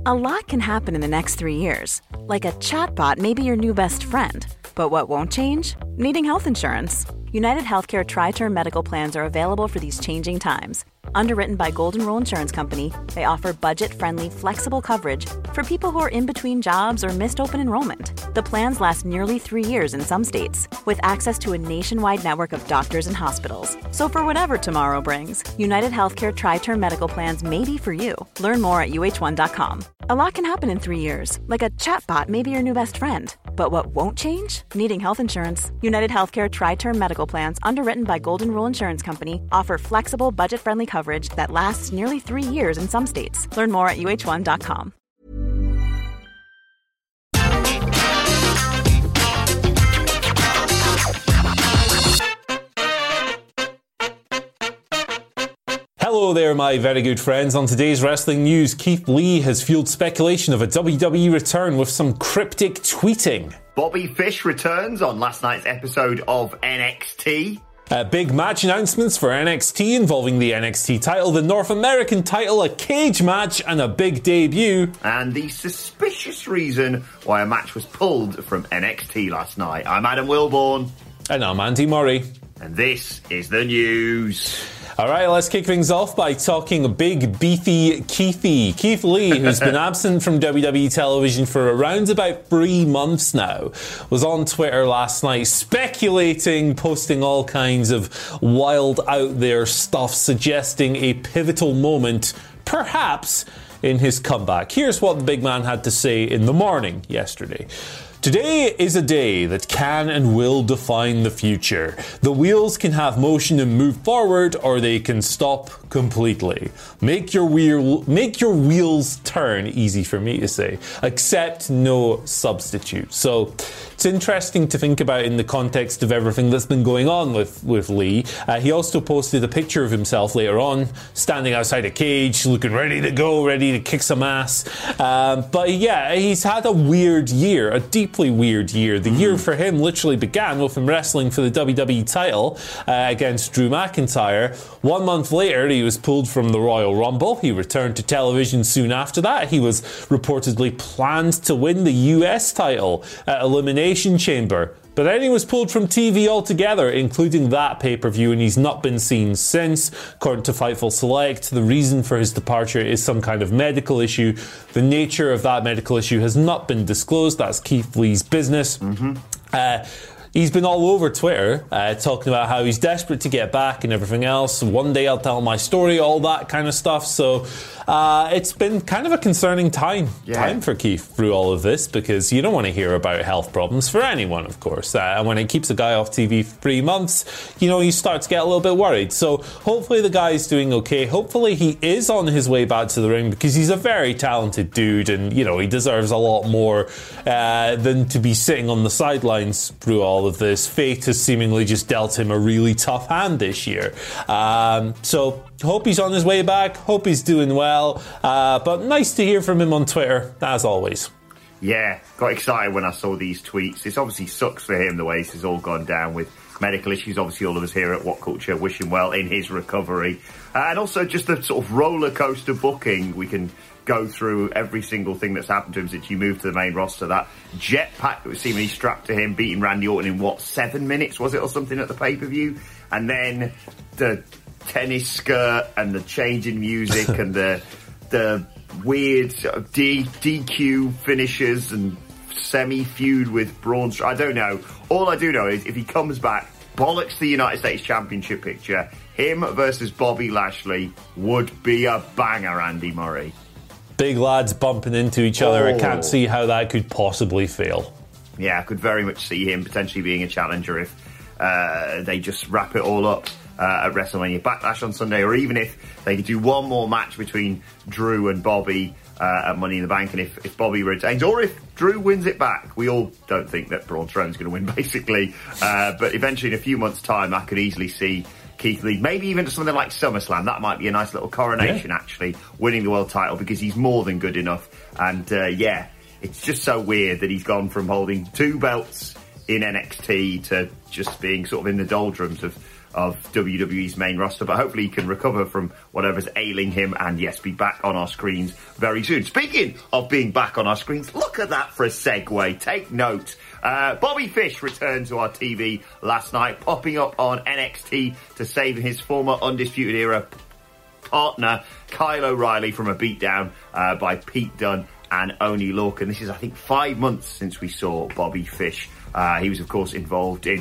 A lot can happen in the next 3 years. Like a chatbot may be your new best friend. But what won't change? Needing health insurance. United Healthcare Tri-Term Medical Plans are available for these changing times. Underwritten by Golden Rule Insurance Company, they offer budget-friendly, flexible coverage for people who are in between jobs or missed open enrollment. The plans last nearly 3 years in some states, with access to a nationwide network of doctors and hospitals. So for whatever tomorrow brings, United Healthcare Tri-Term Medical Plans may be for you. Learn more at uh1.com. A lot can happen in 3 years, like a chatbot may be your new best friend. But what won't change? Needing health insurance. United Healthcare Tri-Term Medical Plans, underwritten by Golden Rule Insurance Company, offer flexible, budget-friendly coverage that lasts nearly 3 years in some states. Learn more at uh1.com. Hello there, my very good friends. On today's wrestling news, Keith Lee has fueled speculation of a WWE return with some cryptic tweeting. Bobby Fish returns on last night's episode of NXT. Big match announcements for NXT involving the NXT title, the North American title, a cage match, and a big debut. And the suspicious reason why a match was pulled from NXT last night. I'm Adam Wilborn. And I'm Andy Murray. And this is the news. All right, let's kick things off by talking big, beefy Keithy. Keith Lee, who's been absent from WWE television for around about 3 months now, was on Twitter last night speculating, posting all kinds of wild out there stuff, suggesting a pivotal moment, perhaps, in his comeback. Here's what the big man had to say in the morning yesterday. Today is a day that can and will define the future. The wheels can have motion and move forward, or they can stop completely. Make your wheels turn, easy for me to say. Accept no substitute. So it's interesting to think about in the context of everything that's been going on with Lee. He also posted a picture of himself later on, standing outside a cage, looking ready to go, ready to kick some ass. But yeah, he's had a weird year, a deeply weird year. The year for him literally began with him wrestling for the WWE title against Drew McIntyre. 1 month later, he was pulled from the Royal Rumble. He returned to television soon after that. He was reportedly planned to win the US title at Elimination Chamber. But then he was pulled from TV altogether, including that pay-per-view, and he's not been seen since. According to Fightful Select, the reason for his departure is some kind of medical issue. The nature of that medical issue has not been disclosed. That's Keith Lee's business. He's been all over Twitter talking about how he's desperate to get back and everything else. One day I'll tell my story, all that kind of stuff. So it's been kind of a concerning time for Keith through all of this, because you don't want to hear about health problems for anyone, of course. And when it keeps a guy off TV for 3 months, you start to get a little bit worried. So hopefully the guy's doing okay. Hopefully he is on his way back to the ring, because he's a very talented dude, and he deserves a lot more than to be sitting on the sidelines through all of this. Fate has seemingly just dealt him a really tough hand this year. So hope he's on his way back. Hope he's doing well. But nice to hear from him on Twitter, as always. Yeah, got excited when I saw these tweets. This obviously sucks for him, the way this has all gone down with medical issues. Obviously, all of us here at What Culture wish him well in his recovery. And also just the sort of roller coaster booking. We can go through every single thing that's happened to him since you moved to the main roster. That jetpack that was seemingly strapped to him, beating Randy Orton in 7 minutes, was it, or something at the pay-per-view? And then the tennis skirt and the change in music and the weird sort of DQ finishes and semi-feud with Braun Strowman. I don't know. All I do know is if he comes back, bollocks the United States Championship picture, him versus Bobby Lashley would be a banger, Andy Murray. Big lads bumping into each other. I can't see how that could possibly fail. Yeah, I could very much see him potentially being a challenger if they just wrap it all up at WrestleMania Backlash on Sunday, or even if they could do one more match between Drew and Bobby at Money in the Bank, and if Bobby retains, or if Drew wins it back. We all don't think that Braun Strowman's going to win, basically. But eventually, in a few months' time, I could easily see Keith Lee, maybe even to something like SummerSlam. That might be a nice little coronation, actually, winning the world title, because he's more than good enough. And it's just so weird that he's gone from holding 2 belts in NXT to just being sort of in the doldrums of of WWE's main roster, but hopefully he can recover from whatever's ailing him and, yes, be back on our screens very soon. Speaking of being back on our screens, look at that for a segue. Take note. Bobby Fish returned to our TV last night, popping up on NXT to save his former Undisputed Era partner Kyle O'Reilly from a beatdown by Pete Dunne and Oney Lorcan. This is, I think, 5 months since we saw Bobby Fish. He was, of course, involved in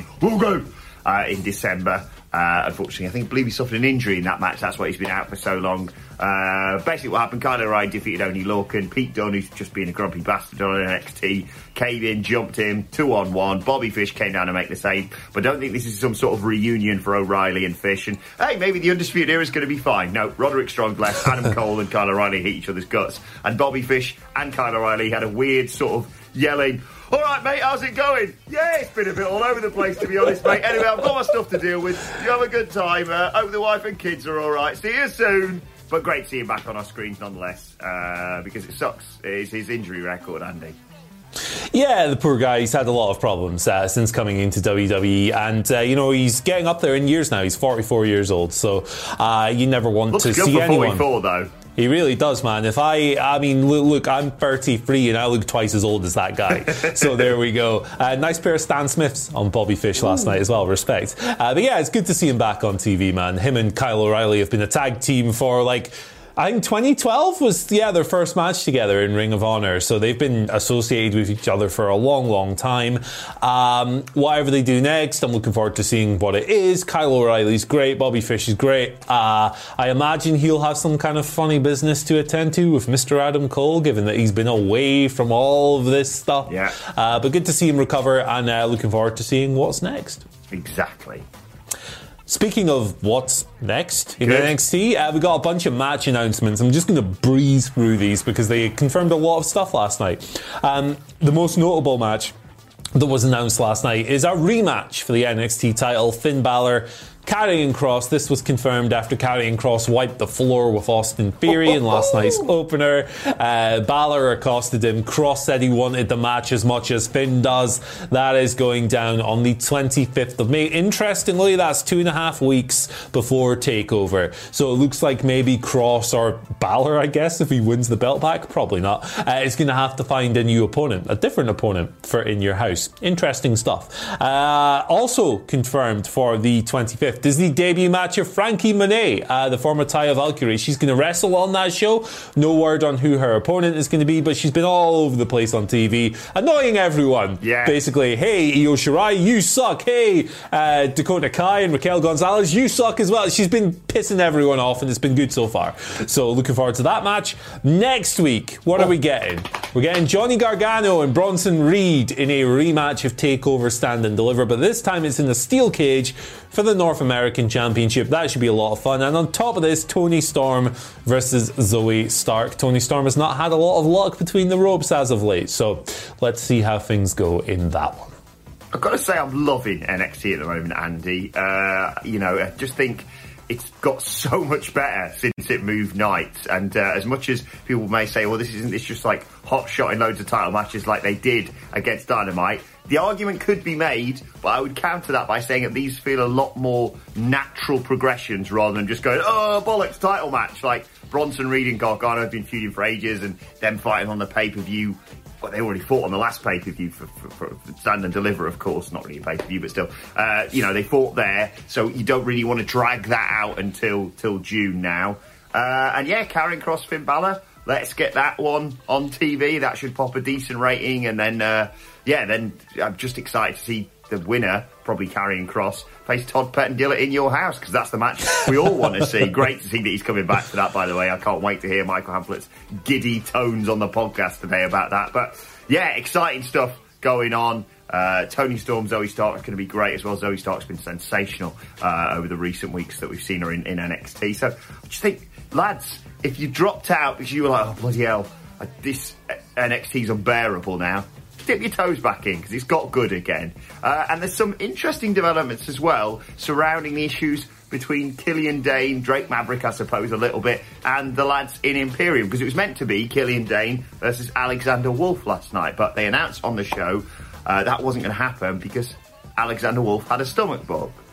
in December. Unfortunately, I believe he suffered an injury in that match. That's why he's been out for so long. Basically what happened, Kyle O'Reilly defeated Oney Lorcan. Pete Dunne, who's just been a grumpy bastard on NXT, came in, jumped him, 2-on-1. Bobby Fish came down to make the save. But don't think this is some sort of reunion for O'Reilly and Fish. And, hey, maybe the Undisputed Era is going to be fine. No, Roderick Strong left, Adam Cole and Kyle O'Reilly hit each other's guts. And Bobby Fish and Kyle O'Reilly had a weird sort of yelling, all right, mate, how's it going? Yeah, it's been a bit all over the place, to be honest, mate. Anyway, I've got my stuff to deal with. You have a good time. Hope the wife and kids are all right. See you soon. But great to see him back on our screens nonetheless, because it sucks. It's his injury record, Andy. Yeah, the poor guy, he's had a lot of problems since coming into WWE, and he's getting up there in years now. He's 44 years old, so you never want Looks to good see for anyone. 44 though. He really does, man. Look, I'm 33 and I look twice as old as that guy. So there we go. Nice pair of Stan Smiths on Bobby Fish last night as well. Respect. But yeah, it's good to see him back on TV, man. Him and Kyle O'Reilly have been a tag team for I think 2012 was, their first match together in Ring of Honor. So they've been associated with each other for a long, long time. Whatever they do next, I'm looking forward to seeing what it is. Kyle O'Reilly's great. Bobby Fish is great. I imagine he'll have some kind of funny business to attend to with Mr. Adam Cole, given that he's been away from all of this stuff. Yeah. But good to see him recover, and looking forward to seeing what's next. Exactly. Speaking of what's next in NXT, we got a bunch of match announcements. I'm just going to breeze through these because they confirmed a lot of stuff last night. The most notable match that was announced last night is a rematch for the NXT title. Finn Balor, Karrion Kross. This was confirmed after Karrion Kross wiped the floor with Austin Theory in last night's opener. Balor accosted him. Kross said he wanted the match as much as Finn does. That is going down on the 25th of May. Interestingly, that's 2.5 weeks before TakeOver. So it looks like maybe Kross or Balor, I guess, if he wins the belt back, probably not, is going to have to find a new opponent, a different opponent for In Your House. Interesting stuff. Also confirmed for the 25th is the debut match of Frankie Monet, the former Taya Valkyrie. She's going to wrestle on that show. No word on who her opponent is going to be, but she's been all over the place on TV, annoying everyone. Yeah. Basically, hey, Io Shirai, you suck. Hey, Dakota Kai and Raquel Gonzalez, you suck as well. She's been pissing everyone off, and it's been good so far. So looking forward to that match. Next week, what are we getting? We're getting Johnny Gargano and Bronson Reed in a rematch of TakeOver Stand and Deliver, but this time it's in a steel cage for the North American Championship. That should be a lot of fun. And on top of this, Toni Storm versus Zoe Stark. Toni Storm has not had a lot of luck between the ropes as of late, so let's see how things go in that one. I've got to say I'm loving NXT at the moment, Andy. I just think it's got so much better since it moved nights. And as much as people may say, well, this just like hot shot in loads of title matches like they did against Dynamite, the argument could be made, but I would counter that by saying that these feel a lot more natural progressions rather than just going, oh, bollocks, title match. Like Bronson Reed and Gargano have been feuding for ages, and them fighting on the pay-per-view. Well, they already fought on the last pay-per-view for Stand and Deliver, of course. Not really a pay-per-view, but still. They fought there, so you don't really want to drag that out until June now. Karrion Kross, Finn Balor. Let's get that one on TV. That should pop a decent rating. And then I'm just excited to see the winner, probably Karrion Kross, face Todd Pettengill at In Your House, because that's the match we all want to see. Great to see that he's coming back for that, by the way. I can't wait to hear Michael Hamflett's giddy tones on the podcast today about that. But yeah, exciting stuff going on. Toni Storm, Zoe Stark is going to be great as well. Zoe Stark's been sensational over the recent weeks that we've seen her in NXT. So I just think, lads, if you dropped out because you were like, oh, bloody hell, this NXT's unbearable now, dip your toes back in because it's got good again. And there's some interesting developments as well surrounding the issues between Killian Dane, Drake Maverick, I suppose, a little bit, and the lads in Imperium, because it was meant to be Killian Dane versus Alexander Wolf last night, but they announced on the show that wasn't going to happen because Alexander Wolf had a stomach bug.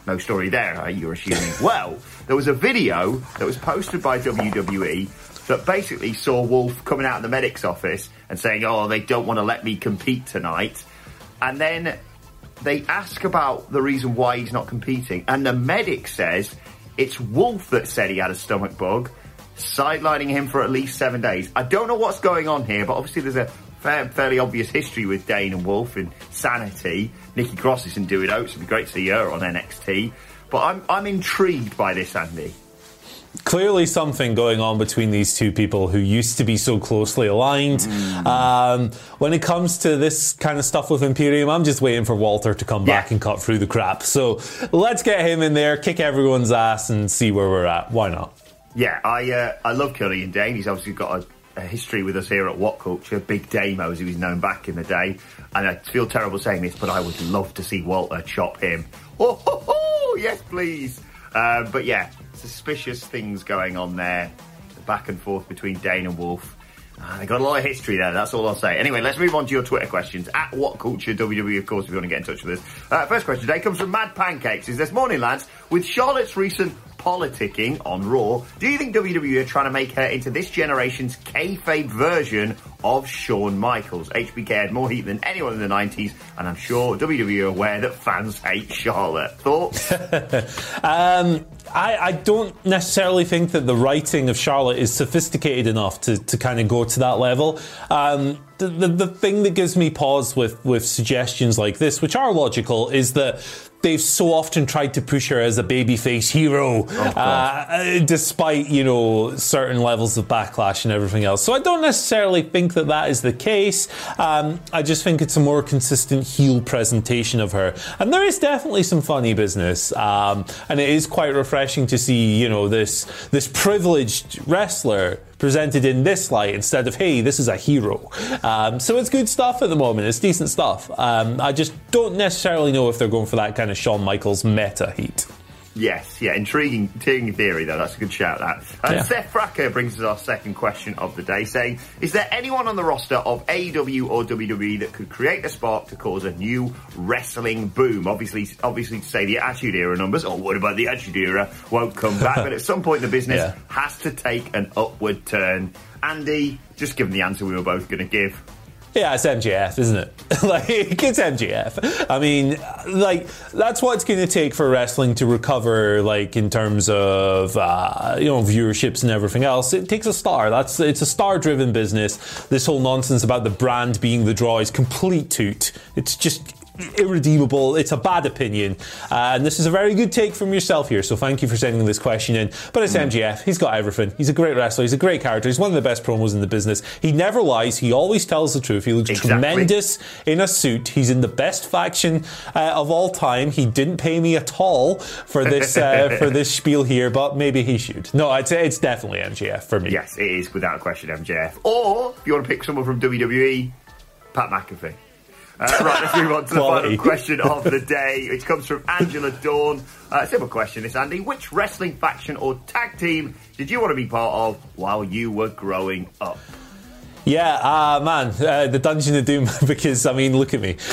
no story there, you're assuming. Well, there was a video that was posted by WWE that basically saw Wolf coming out of the medic's office and saying, oh, they don't want to let me compete tonight. And then they ask about the reason why he's not competing. And the medic says it's Wolf that said he had a stomach bug, sidelining him for at least 7 days. I don't know what's going on here, but obviously there's a fairly obvious history with Dane and Wolf in Sanity. Nikki Cross isn't doing Oates. It'd be great to see her on NXT. But I'm intrigued by this, Andy. Clearly something going on between these two people who used to be so closely aligned. When it comes to this kind of stuff with Imperium, I'm just waiting for Walter to come back and cut through the crap. So let's get him in there, kick everyone's ass and see where we're at. Why not? Yeah, I love Killian Dane. He's obviously got a history with us here at What Culture. Big Damo, as he was known back in the day. And I feel terrible saying this, but I would love to see Walter chop him. Oh, yes, please. But yeah, suspicious things going on there. The back and forth between Dane and Wolf. They got a lot of history there, that's all I'll say. Anyway, let's move on to your Twitter questions. At What Culture WWE, of course, if you want to get in touch with us. First question today comes from Mad Pancakes. Is this morning, lads, with Charlotte's recent politicking on Raw, do you think WWE are trying to make her into this generation's kayfabe version of Shawn Michaels? HBK had more heat than anyone in the 90s, and I'm sure WWE are aware that fans hate Charlotte. Thoughts? I don't necessarily think that the writing of Charlotte is sophisticated enough to kind of go to that level. The thing that gives me pause with suggestions like this, which are logical, is that they've so often tried to push her as a babyface hero, despite, certain levels of backlash and everything else. So I don't necessarily think that is the case. I just think it's a more consistent heel presentation of her. And there is definitely some funny business. And it is quite refreshing to see, this privileged wrestler presented in this light instead of, hey, this is a hero. So it's good stuff at the moment. It's decent stuff. I just don't necessarily know if they're going for that kind of Shawn Michaels meta heat. Yes, intriguing theory though. That's a good shout, that. Seth Fracker brings us our second question of the day, saying, is there anyone on the roster of AEW or WWE that could create a spark to cause a new wrestling boom? Obviously to say the Attitude Era numbers, or what about the Attitude Era, won't come back, but at some point the business has to take an upward turn. Andy, just give them the answer we were both going to give. Yeah, it's MJF, isn't it? It's MJF. I mean, that's what it's going to take for wrestling to recover, in terms of, viewerships and everything else. It takes a star. It's a star-driven business. This whole nonsense about the brand being the draw is complete toot. It's just irredeemable. It's a bad opinion. And this is a very good take from yourself here, so thank you for sending this question in. But it's MJF. He's got everything. He's a great wrestler. He's a great character. He's one of the best promos in the business. He never lies. He always tells the truth. He looks tremendous in a suit. He's in the best faction of all time. He didn't pay me at all for this for this spiel here, but maybe he should. No, I'd say it's definitely MJF for me. Yes, it is without question MJF. Or, if you want to pick someone from WWE, Pat McAfee. Right, let's move on to the final question of the day. It comes from Angela Dawn. Simple question, this, Andy. Which wrestling faction or tag team did you want to be part of while you were growing up? Yeah, the Dungeon of Doom, because, look at me.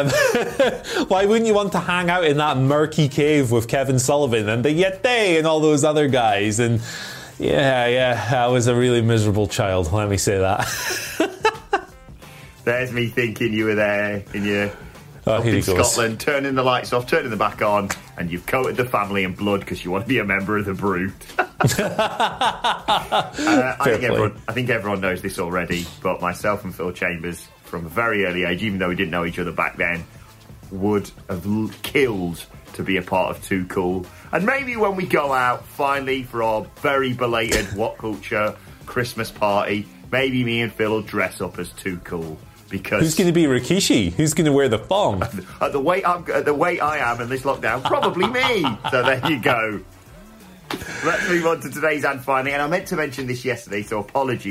Why wouldn't you want to hang out in that murky cave with Kevin Sullivan and the Yeti and all those other guys? And yeah, I was a really miserable child, let me say that. There's me thinking you were there in your up in Scotland, turning the lights off, turning them back on, and you've coated the family in blood because you want to be a member of the Brood. I think everyone knows this already, but myself and Phil Chambers, from a very early age, even though we didn't know each other back then, would have killed to be a part of Too Cool. And maybe when we go out, finally, for our very belated What Culture Christmas party, maybe me and Phil will dress up as Too Cool. Because who's going to be Rikishi? Who's going to wear the thong? At the weight I am in this lockdown, probably me. So there you go. Let's move on to today's and finally. And I meant to mention this yesterday, so apologies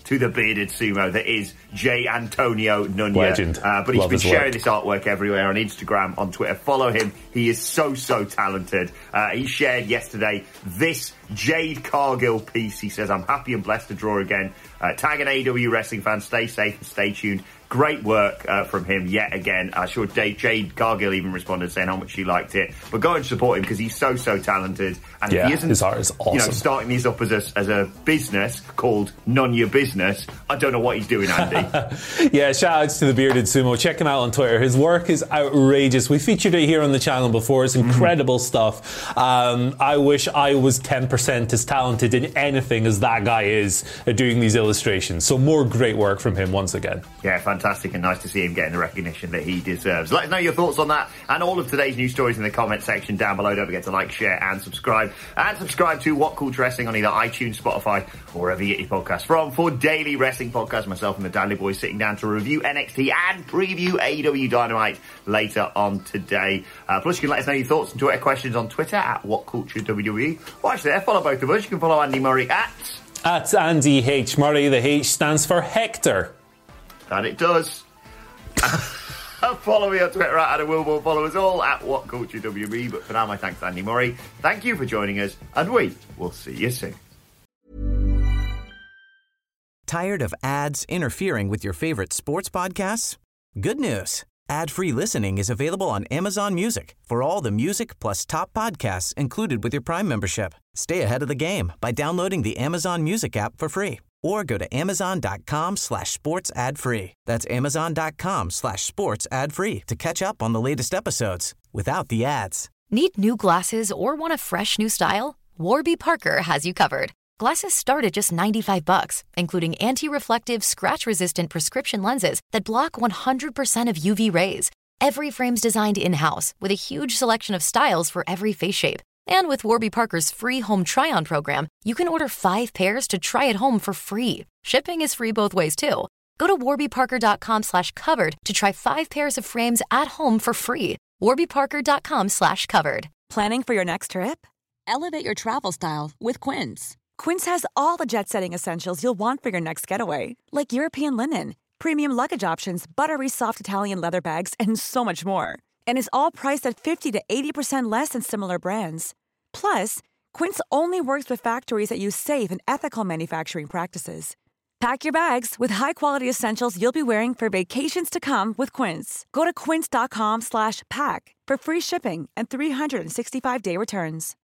to the bearded sumo that is J. Antonio Nunya. Legend. But he's Love been his sharing work. this artwork everywhere on Instagram, on Twitter. Follow him. He is so talented. He shared yesterday this Jade Cargill piece. He says, I'm happy and blessed to draw again. Tag an AEW wrestling fan. Stay safe and stay tuned. Great work from him yet again. I'm sure Jade Cargill even responded saying how much she liked it. But go and support him because he's so talented. And if he isn't, his art is awesome. starting these up as a business called Nunya Business, I don't know what he's doing, Andy. Yeah, shout outs to the bearded sumo. Check him out on Twitter. His work is outrageous. We featured it here on the channel before. It's incredible stuff. I wish I was 10% as talented in anything as that guy is at doing these illustrations. So more great work from him once again. Yeah, fantastic, and nice to see him getting the recognition that he deserves. Let us know your thoughts on that and all of today's news stories in the comment section down below. Don't forget to like, share and subscribe. And subscribe to What Culture Wrestling on either iTunes, Spotify or wherever you get your podcasts from. For daily wrestling podcasts, myself and the Dudley Boys sitting down to review NXT and preview AEW Dynamite later on today. Plus you can let us know your thoughts and Twitter questions on Twitter at What Culture WWE. Watch there, follow both of us. You can follow Andy Murray at Andy H. Murray. The H stands for Hector. That it does. Follow me on Twitter at Adam Wilmore. Follow us all at What Culture WB. But for now, my thanks to Andy Murray. Thank you for joining us, and we will see you soon. Tired of ads interfering with your favorite sports podcasts? Good news. Ad-free listening is available on Amazon Music for all the music plus top podcasts included with your Prime membership. Stay ahead of the game by downloading the Amazon Music app for free or go to amazon.com/sports ad free. That's amazon.com/sports ad free to catch up on the latest episodes without the ads. Need new glasses or want a fresh new style? Warby Parker has you covered. Glasses start at just $95, including anti-reflective, scratch-resistant prescription lenses that block 100% of UV rays. Every frame's designed in-house with a huge selection of styles for every face shape. And with Warby Parker's free home try-on program, you can order 5 pairs to try at home for free. Shipping is free both ways, too. Go to warbyparker.com/covered to try 5 pairs of frames at home for free. warbyparker.com/covered. Planning for your next trip? Elevate your travel style with Quince. Quince has all the jet-setting essentials you'll want for your next getaway, like European linen, premium luggage options, buttery soft Italian leather bags, and so much more. And is all priced at 50 to 80% less than similar brands. Plus, Quince only works with factories that use safe and ethical manufacturing practices. Pack your bags with high-quality essentials you'll be wearing for vacations to come with Quince. Go to quince.com/pack for free shipping and 365-day returns.